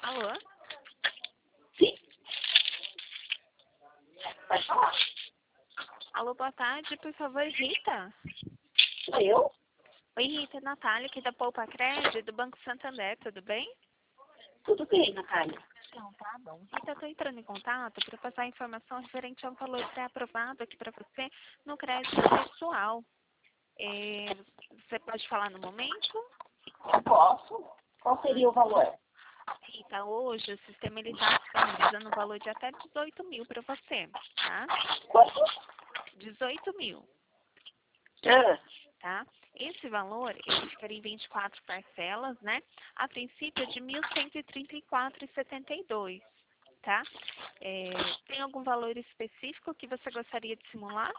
Alô? Sim. Pode falar. Alô, boa tarde, por favor, Rita. Sou eu? Oi, Rita, Natália, aqui da Poupa Crédito, do Banco Santander, tudo bem? Tudo bem, Natália. Então, tá bom. Rita, eu tô entrando em contato para passar informação referente a um valor pré-aprovado aqui para você no crédito pessoal. Você pode falar no momento? Posso? Qual seria o valor? Rita, hoje o sistema está disponibilizando um valor de até 18 mil para você, tá? Quanto? 18 mil. Ah, Tá? Esse valor, ele ficaria em 24 parcelas, né? A princípio de R$ 1.134,72, tá? Tem algum valor específico que você gostaria de simular?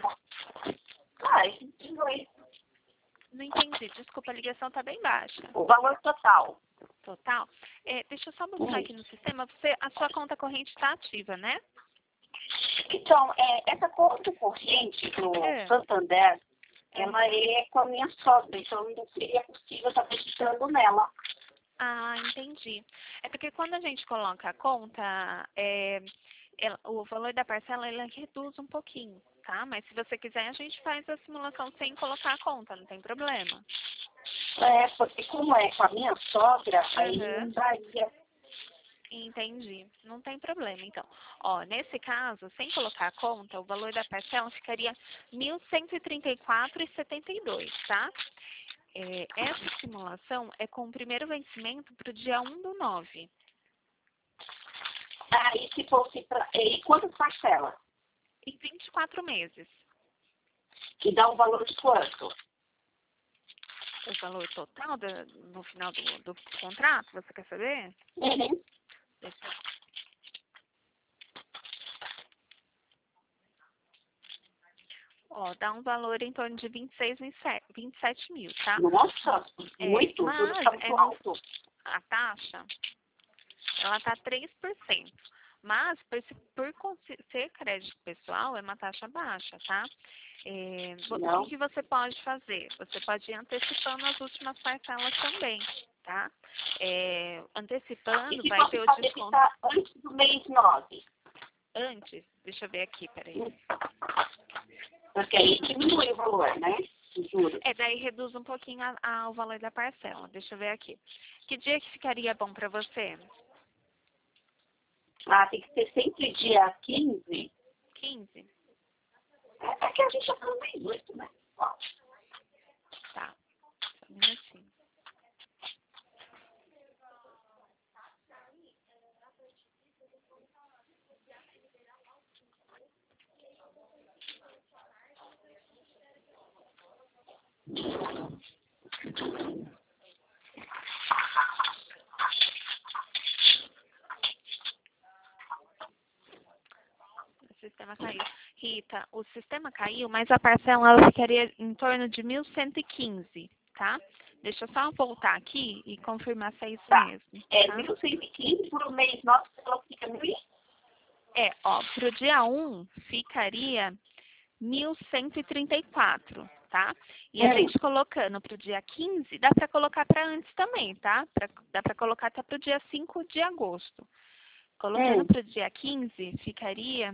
Ai, 18. Não entendi, desculpa, a ligação está bem baixa. O valor total. Total? Deixa eu só buscar aqui no sistema, a sua conta corrente está ativa, né? Então, essa conta corrente do É. Santander, ela é com a minha sogra, então não seria possível estar registrando nela. Ah, entendi. É porque quando a gente coloca a conta, o valor da parcela ela reduz um pouquinho, tá? Mas se você quiser, a gente faz a simulação sem colocar a conta, não tem problema. Porque como é com a minha sogra, aí Uhum. não daria. Entendi. Não tem problema, então. Ó, nesse caso, sem colocar a conta, o valor da parcela ficaria R$ 1.134,72, tá? Essa simulação é com o primeiro vencimento para o dia 1/9. Aí se fosse para. E quantas parcelas? Em 24 meses. Que dá um valor de quanto? O valor total no final do contrato, você quer saber? Uhum. Ó, dá um valor em torno de 27 mil, tá? Nossa, muito, tudo Mas está muito alto. a taxa, ela tá 3%. Mas, ser crédito pessoal, é uma taxa baixa, tá? O Não. que você pode fazer? Você pode ir antecipando as últimas parcelas também, tá? E Antecipando, se vai fosse ter o para desconto debitar antes do mês 9? antes. Deixa eu ver aqui, peraí. Porque aí diminui o valor, né? Os juros. Daí reduz um pouquinho o valor da parcela. Deixa eu ver aqui. Que dia que ficaria bom para você? Tem que ser sempre dia 15. 15? É que a gente já tá no mês 8, né? Ó, Tá. Só um minutinho. O sistema caiu. Rita, o sistema caiu, mas a parcela ela ficaria em torno de 1.115, tá? Deixa eu só voltar aqui e confirmar se é isso tá. mesmo. É Tá? 1.115 por mês 9, ela fica 1.000. Pro dia 1 ficaria 1.134, tá? E a gente colocando para o dia 15, dá para colocar para antes também, tá? Dá para colocar até para o dia 5 de agosto. Colocando para o dia 15, ficaria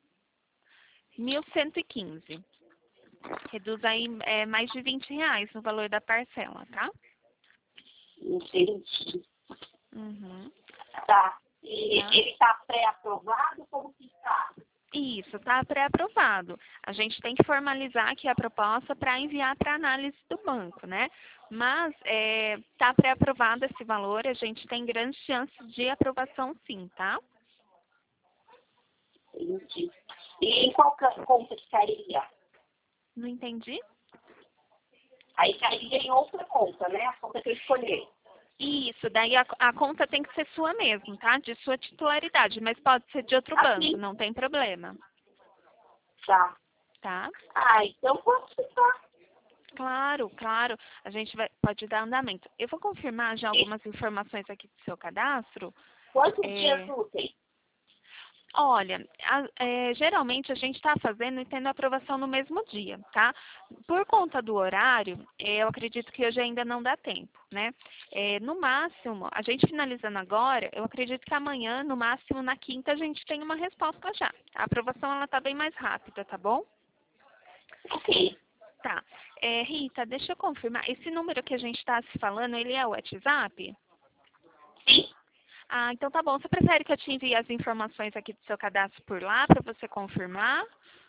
1.115. Reduz aí mais de R$ 20 no valor da parcela, tá? Entendi. Uhum. Tá. E Tá. ele tá pré-aprovado? Como que tá? Isso, está pré-aprovado. A gente tem que formalizar aqui a proposta para enviar para análise do banco, né? Mas está pré-aprovado esse valor, a gente tem grandes chances de aprovação sim, tá? Entendi. E em qual conta que cairia? Não entendi? Aí cairia em outra conta, né? A conta que eu escolhi. Isso, daí a conta tem que ser sua mesmo, tá? De sua titularidade, mas pode ser de outro banco, não tem problema, Tá. tá? Então pode ficar. Claro, claro. A gente pode dar andamento. Eu vou confirmar já algumas informações aqui do seu cadastro. Quantos É, dias úteis? Olha, geralmente a gente está fazendo e tendo aprovação no mesmo dia, tá? Por conta do horário, eu acredito que hoje ainda não dá tempo, né? No máximo, a gente finalizando agora, eu acredito que amanhã, no máximo na quinta, a gente tem uma resposta já. A aprovação, ela tá bem mais rápida, tá bom? Ok. Tá. Rita, deixa eu confirmar. Esse número que a gente está se falando, ele é o WhatsApp? Sim. Ah, então tá bom. Você prefere que eu te envie as informações aqui do seu cadastro por lá para você confirmar?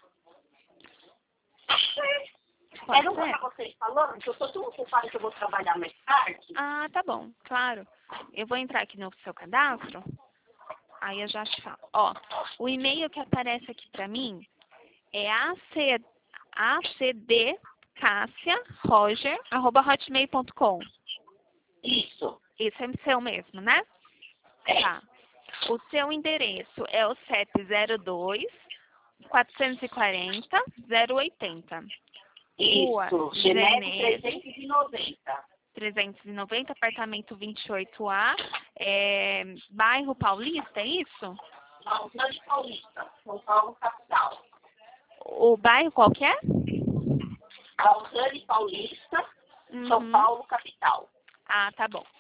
Pode Era ser? para vocês falando que eu estou tão ocupada que eu vou trabalhar mais tarde. Ah, tá bom, claro. Eu vou entrar aqui no seu cadastro, aí eu já te falo. Ó, o e-mail que aparece aqui pra mim é acdcassiaroger@hotmail.com. Isso. Esse é o seu mesmo, né? É. Tá. O seu endereço é o 702-440-080. Rua Isso. Geneve Geneve, 390. 390, apartamento 28A, bairro Paulista, é isso? Lausanne Paulista, São Paulo, capital. O bairro qual que é? Lausanne Paulista, São Uhum. Paulo, capital. Ah, tá bom.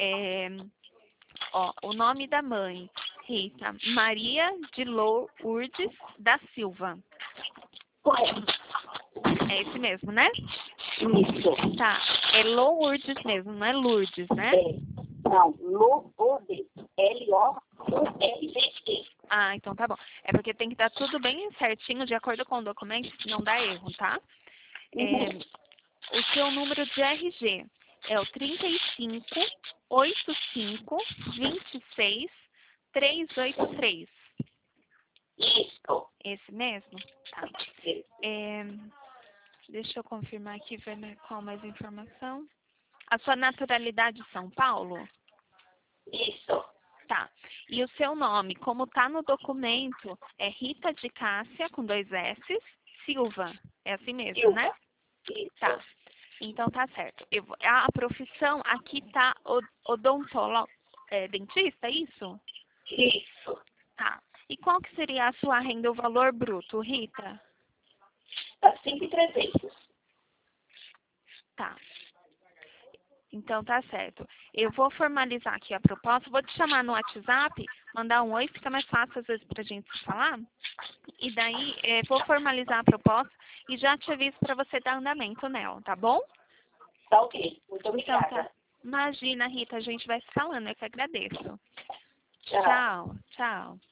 Ó, o nome da mãe, Rita, Maria de Lourdes da Silva. Correto. É esse mesmo, né? Isso. Tá. É Lourdes mesmo, não é Lourdes, né? Não, Lourdes. L-O-U-R-D-E. Ah, então tá bom. É porque tem que dar tudo bem certinho, de acordo com o documento, não dá erro, tá? Uhum. O seu número de RG é o 358526 383. Isso. Esse mesmo? Tá. Deixa eu confirmar aqui, ver qual mais informação. A sua naturalidade de São Paulo? Isso. Tá. E o seu nome, como tá no documento, é Rita de Cássia, com 2 S, Silva. É assim mesmo, né? Silva. Isso. Tá. Então tá certo. A profissão aqui tá odontólogo, dentista, é isso? Isso. Tá. E qual que seria a sua renda, o valor bruto, Rita? Tá 5.300. Tá. Então tá certo. Eu vou formalizar aqui a proposta, vou te chamar no WhatsApp, mandar um oi, fica mais fácil às vezes pra gente se falar. E daí vou formalizar a proposta e já te aviso para você dar andamento nela, tá bom? Tá ok. Muito Então obrigada. tá. Imagina, Rita, a gente vai se falando, eu que agradeço. Tchau. Tchau, tchau.